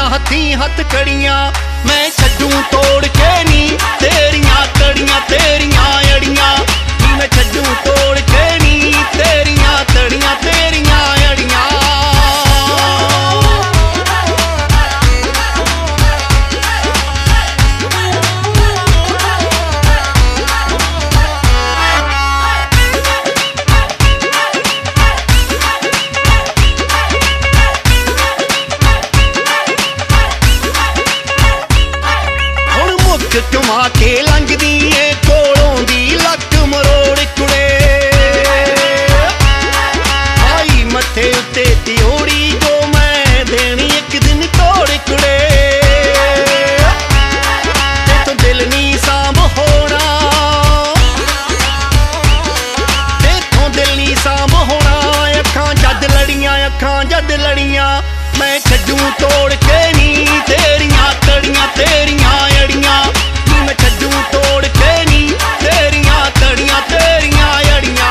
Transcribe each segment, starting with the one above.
तेरियां हथीं हथ कड़ियां मैं छड्डू तोड़ के नी तेरियां तड़ियां तेरियां अड़ियां नी मैं छड्डू तोड़ के नी तेरियां तड़ियां तेरियां अड़ियां। घुमा के लंघदी ए कोलों दी लक मरोड़ कुड़े आई मथे उत्ते त्योड़ी जो मैं देनी एक दिन तोड़ कुड़े तेथों दिल नी सांभ होना तेथों दिल नी सांभ होना अखां जद लड़ियां मैं छड्डू तोड़ के नी तेरियां तड़ियां तेरियां अड़ियां मैं छड्डू तोड़ के नी तेरियां तड़ियां तेरियां अड़ियां।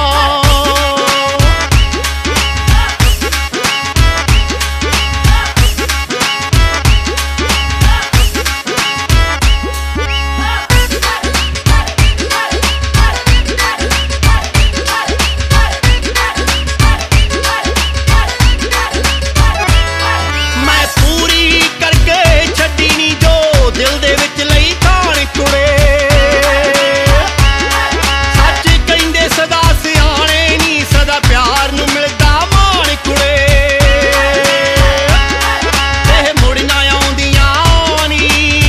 मैं पूरी करके छड्डी नी जो दिल दे विच लई ताण कुड़े सच कहिंदे सदा सियाणे नी सदा प्यार नूं मिलदा मान कुड़े एह मुड़ ना आउंदियां नी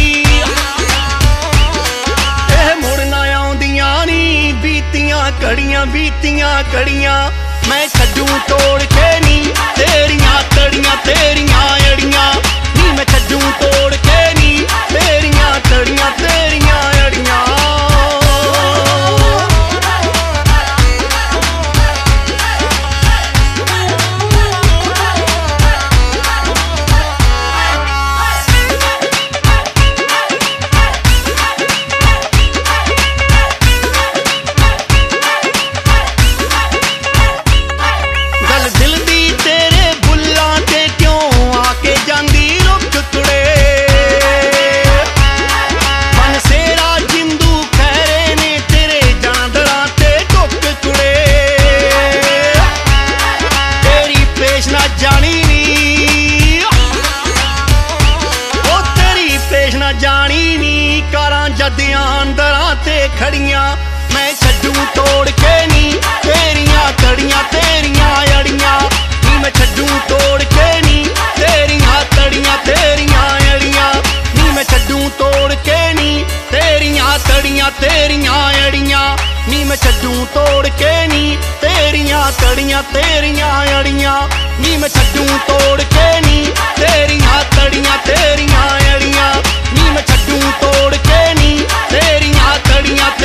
एह मुड़ ना आउंदियां नी बीतियां कड़ियां मैं छड्डू तोड़ के नी तेरियां तड़ियां तेरियां अड़ियां नी मैं छड्डू तोड़ के नी तेरियां तड़ियां तेरियां अड़ियां। गल दिल दी तेरे बुल्लां ते क्यों आके जांदी रुक कुड़े मन सेरा जिंदू खैरे ने तेरे जांदड़ा ते टुक कुड़े तेरी पेश ना जानी नी ओ तेरी पेश ना जानी नी कारां जदियां अंदरां ते खड़ियां मैं छड्डू तोड़ के नी तेरियां तड़ियां तेरियां अड़ियां नी मैं छड्डू तोड़ के नी तेरियां तड़ियां तेरियां अड़ियां नी मैं छड्डू तोड़ के नी तेरियां तड़ियां तेरियां अड़ियां नी मैं छड्डू तोड़ के नी तेरियां तड़ियां तेरियां अड़ियां नी मैं छड्डू तोड़ के नी तेरियां तड़ियां तेरियां अड़ियां नी मैं छड्डू तोड़ के नी तेरियां तड़ियां